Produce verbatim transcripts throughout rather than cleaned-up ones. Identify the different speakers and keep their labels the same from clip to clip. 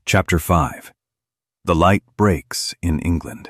Speaker 1: Chapter five. The Light Breaks in England.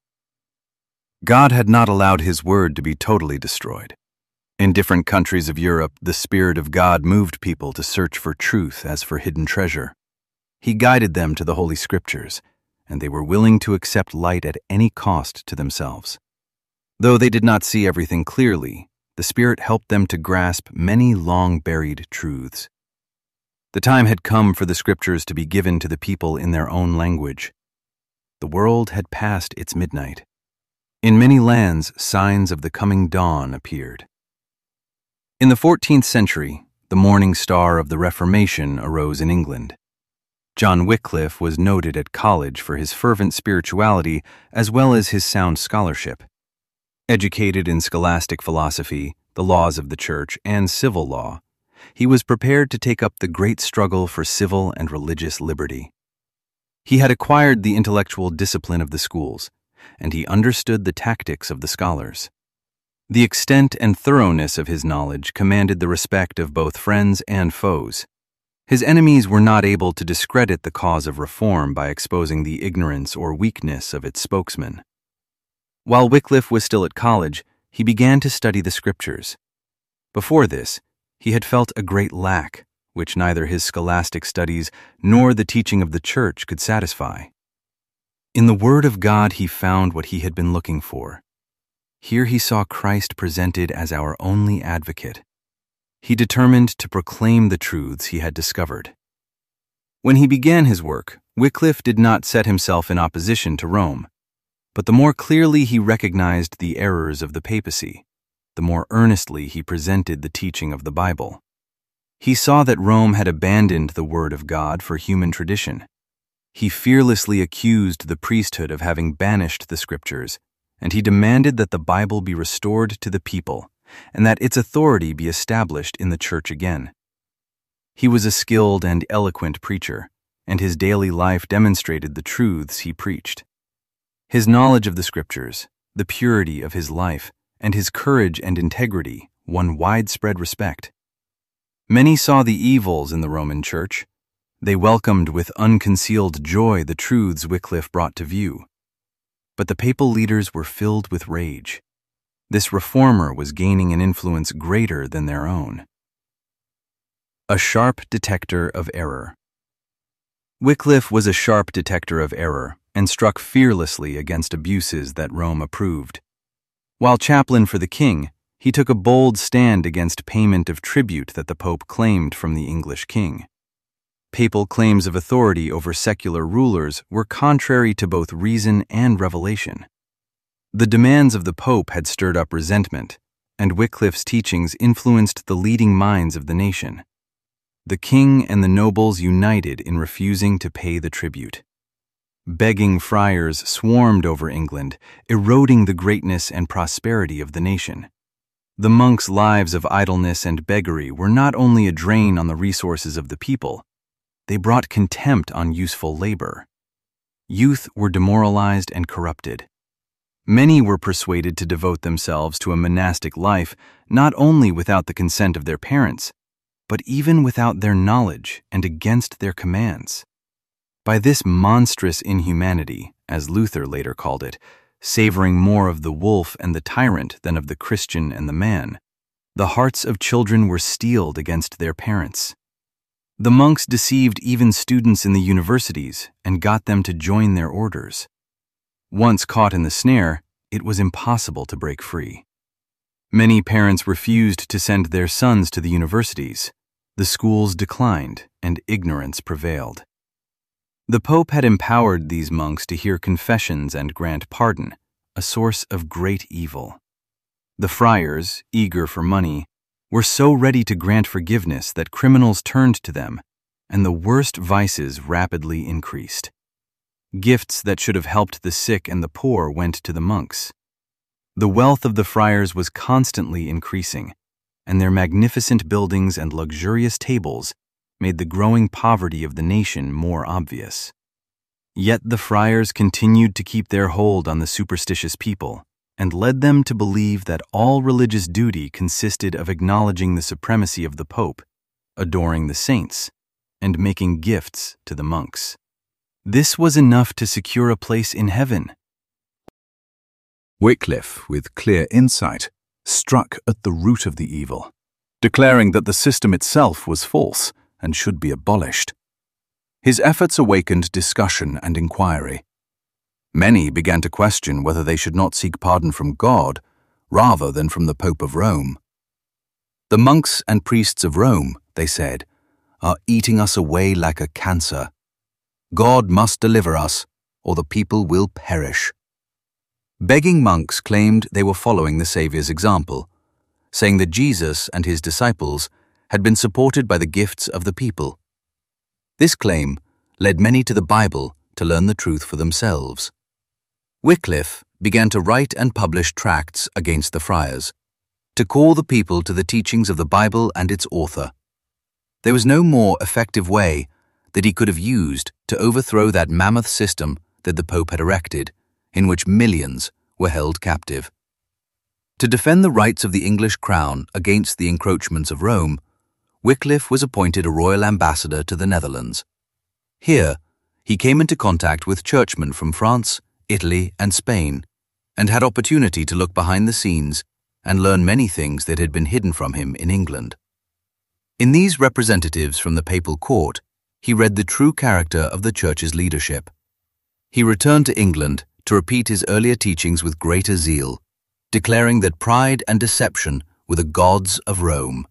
Speaker 1: God had not allowed His word to be totally destroyed. In different countries of Europe, the Spirit of God moved people to search for truth as for hidden treasure. He guided them to the Holy Scriptures, and they were willing to accept light at any cost to themselves. Though they did not see everything clearly, the Spirit helped them to grasp many long-buried truths. The time had come for the Scriptures to be given to the people in their own language. The world had passed its midnight. In many lands, signs of the coming dawn appeared. In the fourteenth century, the morning star of the Reformation arose in England. John Wycliffe was noted at college for his fervent spirituality as well as his sound scholarship. Educated in scholastic philosophy, the laws of the Church, and civil law, he was prepared to take up the great struggle for civil and religious liberty. He had acquired the intellectual discipline of the schools, and he understood the tactics of the scholars. The extent and thoroughness of his knowledge commanded the respect of both friends and foes. His enemies were not able to discredit the cause of reform by exposing the ignorance or weakness of its spokesman. While Wycliffe was still at college, he began to study the Scriptures. Before this, he had felt a great lack, which neither his scholastic studies nor the teaching of the Church could satisfy. In the Word of God he found what he had been looking for. Here he saw Christ presented as our only advocate. He determined to proclaim the truths he had discovered. When he began his work, Wycliffe did not set himself in opposition to Rome, but the more clearly he recognized the errors of the papacy, the more earnestly he presented the teaching of the Bible. He saw that Rome had abandoned the Word of God for human tradition. He fearlessly accused the priesthood of having banished the Scriptures, and he demanded that the Bible be restored to the people and that its authority be established in the Church again. He was a skilled and eloquent preacher, and his daily life demonstrated the truths he preached. His knowledge of the Scriptures, the purity of his life, and his courage and integrity won widespread respect. Many saw the evils in the Roman Church. They welcomed with unconcealed joy the truths Wycliffe brought to view. But the papal leaders were filled with rage. This reformer was gaining an influence greater than their own. A sharp detector of error. Wycliffe was a sharp detector of error and struck fearlessly against abuses that Rome approved. While chaplain for the king, he took a bold stand against payment of tribute that the Pope claimed from the English king. Papal claims of authority over secular rulers were contrary to both reason and revelation. The demands of the Pope had stirred up resentment, and Wycliffe's teachings influenced the leading minds of the nation. The king and the nobles united in refusing to pay the tribute. Begging friars swarmed over England, eroding the greatness and prosperity of the nation. The monks' lives of idleness and beggary were not only a drain on the resources of the people, they brought contempt on useful labor. Youth were demoralized and corrupted. Many were persuaded to devote themselves to a monastic life, not only without the consent of their parents, but even without their knowledge and against their commands. By this monstrous inhumanity, as Luther later called it, savoring more of the wolf and the tyrant than of the Christian and the man, the hearts of children were steeled against their parents. The monks deceived even students in the universities and got them to join their orders. Once caught in the snare, it was impossible to break free. Many parents refused to send their sons to the universities. The schools declined, and ignorance prevailed. The Pope had empowered these monks to hear confessions and grant pardon, a source of great evil. The friars, eager for money, were so ready to grant forgiveness that criminals turned to them, and the worst vices rapidly increased. Gifts that should have helped the sick and the poor went to the monks. The wealth of the friars was constantly increasing, and their magnificent buildings and luxurious tables made the growing poverty of the nation more obvious. Yet the friars continued to keep their hold on the superstitious people and led them to believe that all religious duty consisted of acknowledging the supremacy of the Pope, adoring the saints, and making gifts to the monks. This was enough to secure a place in heaven.
Speaker 2: Wycliffe, with clear insight, struck at the root of the evil, declaring that the system itself was false and should be abolished. His efforts awakened discussion and inquiry. Many began to question whether they should not seek pardon from God rather than from the Pope of Rome. The monks and priests of Rome, they said, are eating us away like a cancer. God must deliver us, or the people will perish. Begging monks claimed they were following the Saviour's example, saying that Jesus and his disciples had been supported by the gifts of the people. This claim led many to the Bible to learn the truth for themselves. Wycliffe began to write and publish tracts against the friars, to call the people to the teachings of the Bible and its author. There was no more effective way that he could have used to overthrow that mammoth system that the Pope had erected, in which millions were held captive. To defend the rights of the English crown against the encroachments of Rome, Wycliffe was appointed a royal ambassador to the Netherlands. Here, he came into contact with churchmen from France, Italy, and Spain, and had opportunity to look behind the scenes and learn many things that had been hidden from him in England. In these representatives from the papal court, he read the true character of the Church's leadership. He returned to England to repeat his earlier teachings with greater zeal, declaring that pride and deception were the gods of Rome.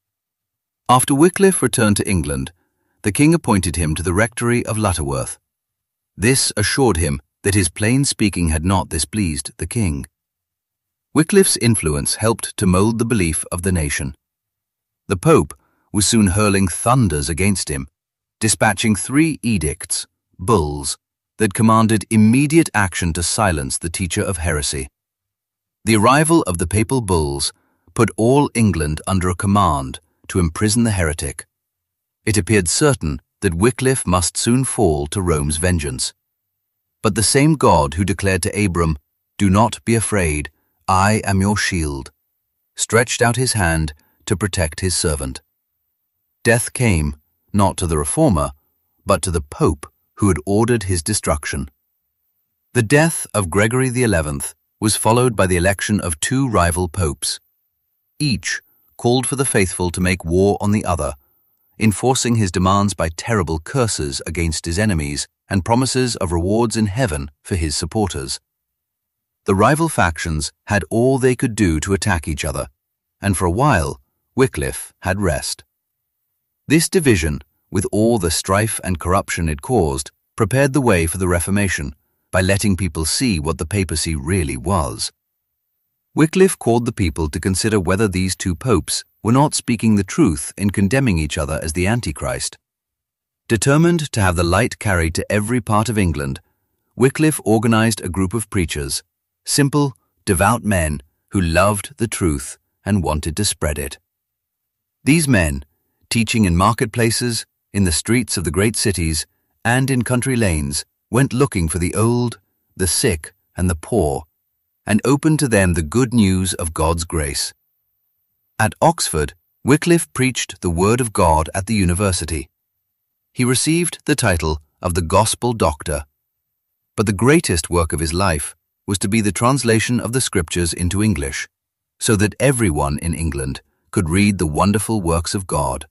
Speaker 2: After Wycliffe returned to England, the king appointed him to the rectory of Lutterworth. This assured him that his plain speaking had not displeased the king. Wycliffe's influence helped to mold the belief of the nation. The Pope was soon hurling thunders against him, dispatching three edicts, bulls, that commanded immediate action to silence the teacher of heresy. The arrival of the papal bulls put all England under a command to imprison the heretic. It appeared certain that Wycliffe must soon fall to Rome's vengeance. But the same God who declared to Abram, "Do not be afraid, I am your shield," stretched out his hand to protect his servant. Death came, not to the reformer, but to the Pope who had ordered his destruction. The death of Gregory the Eleventh was followed by the election of two rival popes. Each called for the faithful to make war on the other, enforcing his demands by terrible curses against his enemies and promises of rewards in heaven for his supporters. The rival factions had all they could do to attack each other, and for a while Wycliffe had rest. This division, with all the strife and corruption it caused, prepared the way for the Reformation by letting people see what the papacy really was. Wycliffe called the people to consider whether these two popes were not speaking the truth in condemning each other as the Antichrist. Determined to have the light carried to every part of England, Wycliffe organized a group of preachers, simple, devout men who loved the truth and wanted to spread it. These men, teaching in marketplaces, in the streets of the great cities, and in country lanes, went looking for the old, the sick, and the poor, and opened to them the good news of God's grace. At Oxford, Wycliffe preached the Word of God at the university. He received the title of the Gospel Doctor, but the greatest work of his life was to be the translation of the Scriptures into English, so that everyone in England could read the wonderful works of God.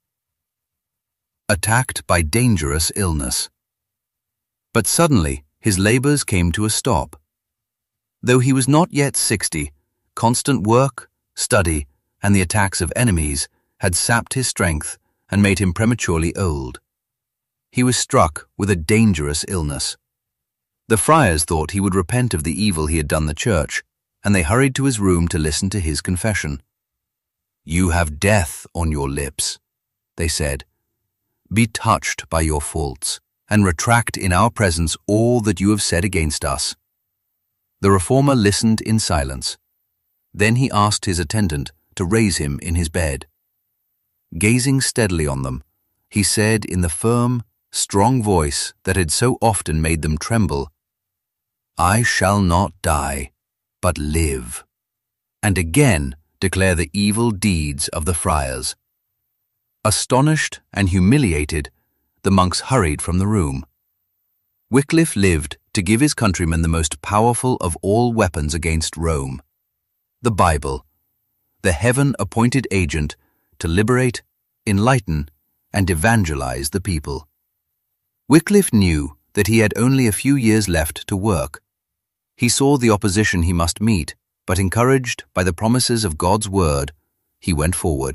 Speaker 2: Attacked by dangerous illness. But suddenly his labors came to a stop. Though he was not yet sixty, constant work, study, and the attacks of enemies had sapped his strength and made him prematurely old. He was struck with a dangerous illness. The friars thought he would repent of the evil he had done the church, and they hurried to his room to listen to his confession. "You have death on your lips," they said. "Be touched by your faults, and retract in our presence all that you have said against us." The reformer listened in silence. Then he asked his attendant to raise him in his bed. Gazing steadily on them, he said in the firm, strong voice that had so often made them tremble, "I shall not die, but live," and again declare the evil deeds of the friars. Astonished and humiliated, the monks hurried from the room. Wycliffe lived to give his countrymen the most powerful of all weapons against Rome, the Bible, the heaven-appointed agent to liberate, enlighten, and evangelize the people. Wycliffe knew that he had only a few years left to work. He saw the opposition he must meet, but encouraged by the promises of God's word, he went forward.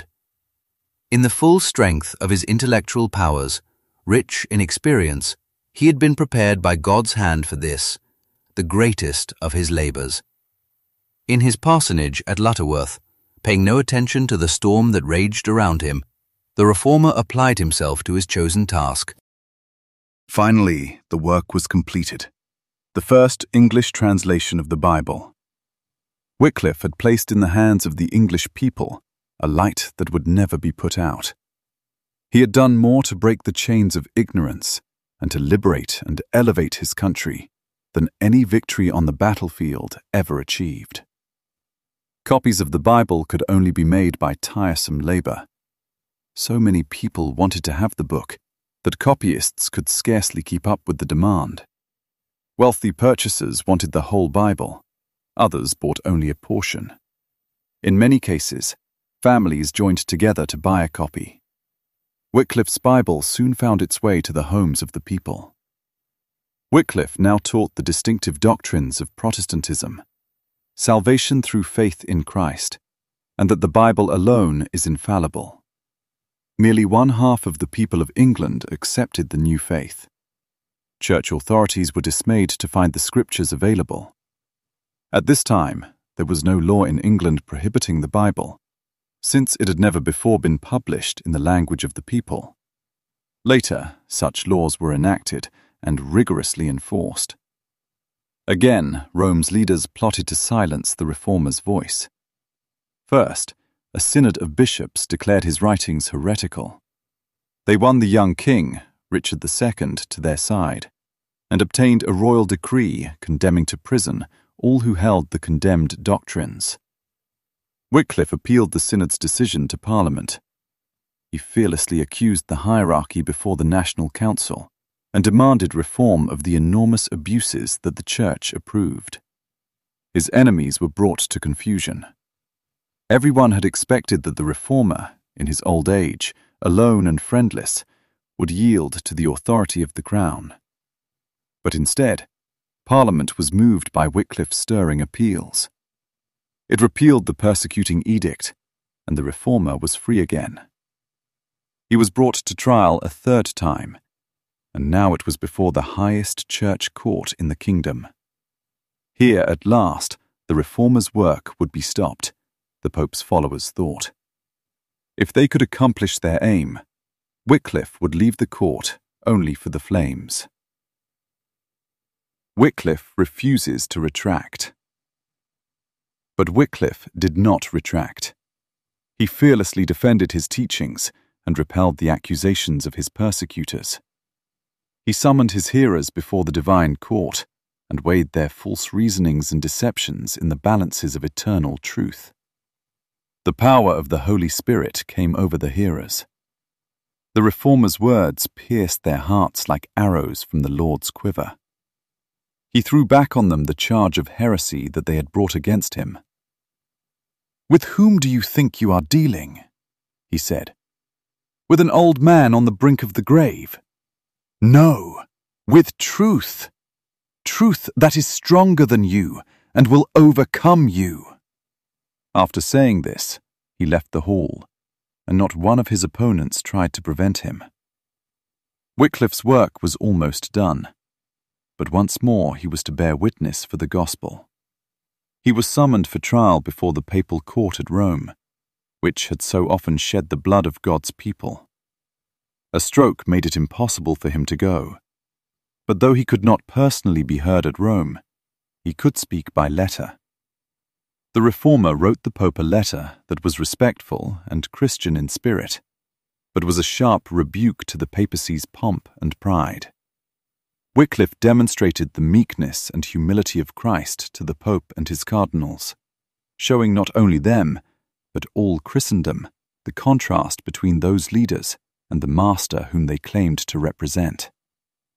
Speaker 2: In the full strength of his intellectual powers, rich in experience, he had been prepared by God's hand for this, the greatest of his labors. In his parsonage at Lutterworth, paying no attention to the storm that raged around him, the reformer applied himself to his chosen task.
Speaker 1: Finally, the work was completed. The first English translation of the Bible. Wycliffe had placed in the hands of the English people a light that would never be put out. He had done more to break the chains of ignorance and to liberate and elevate his country than any victory on the battlefield ever achieved. Copies of the Bible could only be made by tiresome labor. So many people wanted to have the book that copyists could scarcely keep up with the demand. Wealthy purchasers wanted the whole Bible. Others bought only a portion. In many cases, families joined together to buy a copy. Wycliffe's Bible soon found its way to the homes of the people. Wycliffe now taught the distinctive doctrines of Protestantism, salvation through faith in Christ, and that the Bible alone is infallible. Merely one half of the people of England accepted the new faith. Church authorities were dismayed to find the scriptures available. At this time, there was no law in England prohibiting the Bible, since it had never before been published in the language of the people. Later, such laws were enacted and rigorously enforced. Again, Rome's leaders plotted to silence the reformer's voice. First, a synod of bishops declared his writings heretical. They won the young king, Richard the Second, to their side, and obtained a royal decree condemning to prison all who held the condemned doctrines. Wycliffe appealed the synod's decision to Parliament. He fearlessly accused the hierarchy before the National Council and demanded reform of the enormous abuses that the Church approved. His enemies were brought to confusion. Everyone had expected that the reformer, in his old age, alone and friendless, would yield to the authority of the crown. But instead, Parliament was moved by Wycliffe's stirring appeals. It repealed the persecuting edict, and the reformer was free again. He was brought to trial a third time, and now it was before the highest church court in the kingdom. Here, at last, the reformer's work would be stopped, the Pope's followers thought. If they could accomplish their aim, Wycliffe would leave the court only for the flames. Wycliffe refuses to retract. But Wycliffe did not retract. He fearlessly defended his teachings and repelled the accusations of his persecutors. He summoned his hearers before the divine court and weighed their false reasonings and deceptions in the balances of eternal truth. The power of the Holy Spirit came over the hearers. The reformer's words pierced their hearts like arrows from the Lord's quiver. He threw back on them the charge of heresy that they had brought against him. "With whom do you think you are dealing?" he said. "With an old man on the brink of the grave? No, with truth. Truth that is stronger than you and will overcome you." After saying this, he left the hall, and not one of his opponents tried to prevent him. Wycliffe's work was almost done, but once more he was to bear witness for the gospel. He was summoned for trial before the papal court at Rome, which had so often shed the blood of God's people. A stroke made it impossible for him to go, but though he could not personally be heard at Rome, he could speak by letter. The reformer wrote the Pope a letter that was respectful and Christian in spirit, but was a sharp rebuke to the papacy's pomp and pride. Wycliffe demonstrated the meekness and humility of Christ to the Pope and his cardinals, showing not only them, but all Christendom, the contrast between those leaders and the Master whom they claimed to represent.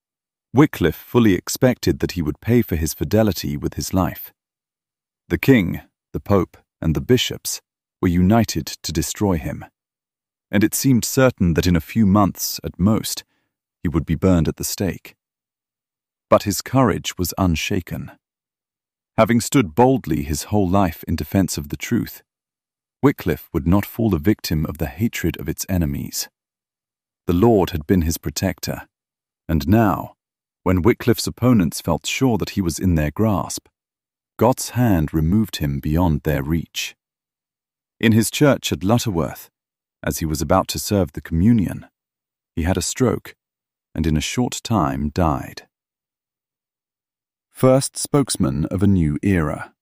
Speaker 2: Wycliffe fully expected that he would pay for his fidelity with his life. The king, the pope, and the bishops were united to destroy him, and it seemed certain that in a few months, at most, he would be burned at the stake. But his courage was unshaken. Having stood boldly his whole life in defense of the truth, Wycliffe would not fall a victim of the hatred of its enemies. The Lord had been his protector, and now, when Wycliffe's opponents felt sure that he was in their grasp, God's hand removed him beyond their reach. In his church at Lutterworth, as he was about to serve the communion, he had a stroke, and in a short time died. First spokesman of a new era.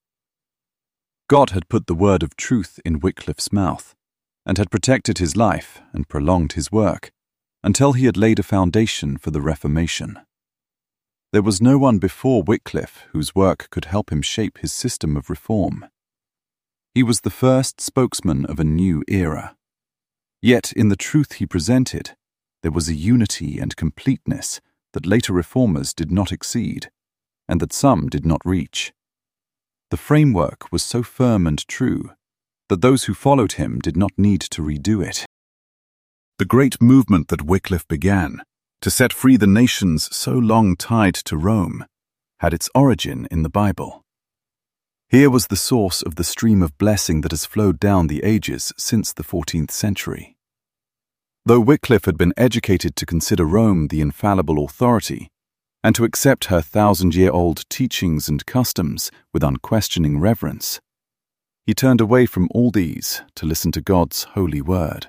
Speaker 2: God had put the word of truth in Wycliffe's mouth, and had protected his life and prolonged his work, until he had laid a foundation for the Reformation. There was no one before Wycliffe whose work could help him shape his system of reform. He was the first spokesman of a new era. Yet in the truth he presented, there was a unity and completeness that later reformers did not exceed, and that some did not reach. The framework was so firm and true that those who followed him did not need to redo it. The great movement that Wycliffe began, to set free the nations so long tied to Rome, had its origin in the Bible. Here was the source of the stream of blessing that has flowed down the ages since the fourteenth century. Though Wycliffe had been educated to consider Rome the infallible authority, and to accept her thousand-year-old teachings and customs with unquestioning reverence, he turned away from all these to listen to God's holy word.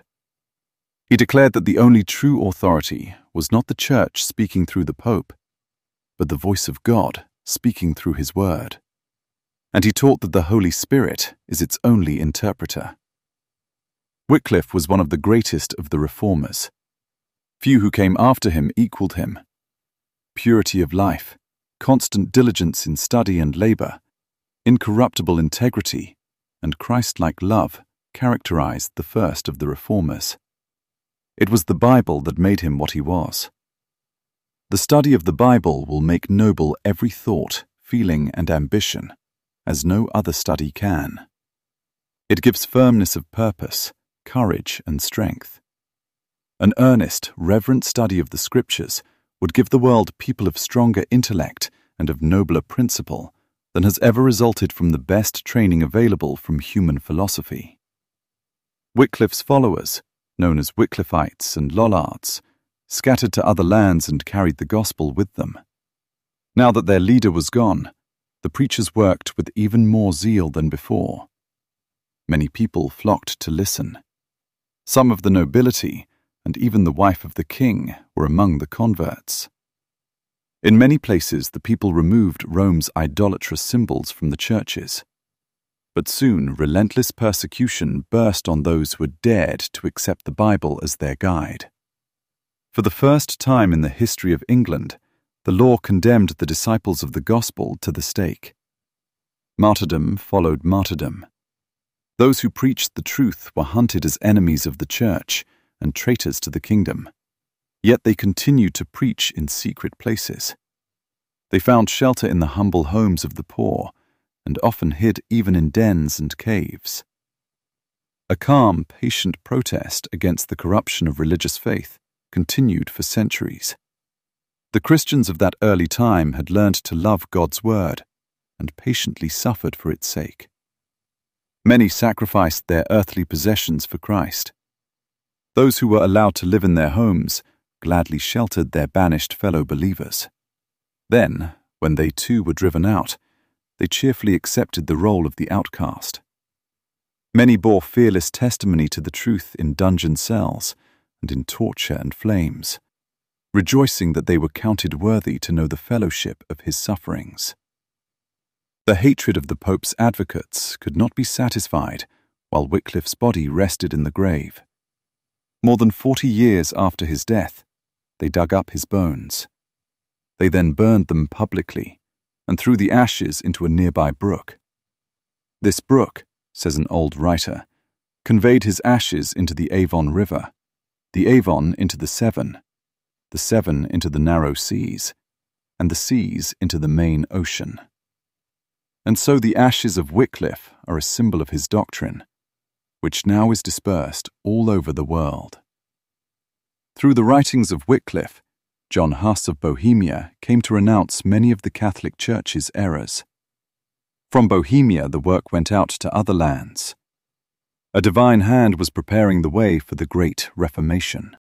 Speaker 2: He declared that the only true authority was not the Church speaking through the Pope, but the voice of God speaking through his word. And he taught that the Holy Spirit is its only interpreter. Wycliffe was one of the greatest of the reformers. Few who came after him equaled him. Purity of life, constant diligence in study and labor, incorruptible integrity, and Christ-like love characterized the first of the reformers. It was the Bible that made him what he was. The study of the Bible will make noble every thought, feeling, and ambition, as no other study can. It gives firmness of purpose, courage, and strength. An earnest, reverent study of the Scriptures would give the world people of stronger intellect and of nobler principle than has ever resulted from the best training available from human philosophy. Wycliffe's followers, known as Wycliffites and Lollards, scattered to other lands and carried the gospel with them. Now that their leader was gone, the preachers worked with even more zeal than before. Many people flocked to listen. Some of the nobility, and even the wife of the king, were among the converts. In many places the people removed Rome's idolatrous symbols from the churches. But soon relentless persecution burst on those who had dared to accept the Bible as their guide. For the first time in the history of England, the law condemned the disciples of the gospel to the stake. Martyrdom followed martyrdom. Those who preached the truth were hunted as enemies of the church and traitors to the kingdom, yet they continued to preach in secret places. They found shelter in the humble homes of the poor, and often hid even in dens and caves. A calm, patient protest against the corruption of religious faith continued for centuries. The Christians of that early time had learned to love God's word and patiently suffered for its sake. Many sacrificed their earthly possessions for Christ. Those who were allowed to live in their homes gladly sheltered their banished fellow believers. Then, when they too were driven out, they cheerfully accepted the role of the outcast. Many bore fearless testimony to the truth in dungeon cells and in torture and flames, rejoicing that they were counted worthy to know the fellowship of his sufferings. The hatred of the Pope's advocates could not be satisfied while Wycliffe's body rested in the grave. More than forty years after his death, they dug up his bones. They then burned them publicly and threw the ashes into a nearby brook. This brook, says an old writer, conveyed his ashes into the Avon River, the Avon into the Severn, the seven into the narrow seas, and the seas into the main ocean. And so the ashes of Wycliffe are a symbol of his doctrine, which now is dispersed all over the world. Through the writings of Wycliffe, John Huss of Bohemia came to renounce many of the Catholic Church's errors. From Bohemia, the work went out to other lands. A divine hand was preparing the way for the Great Reformation.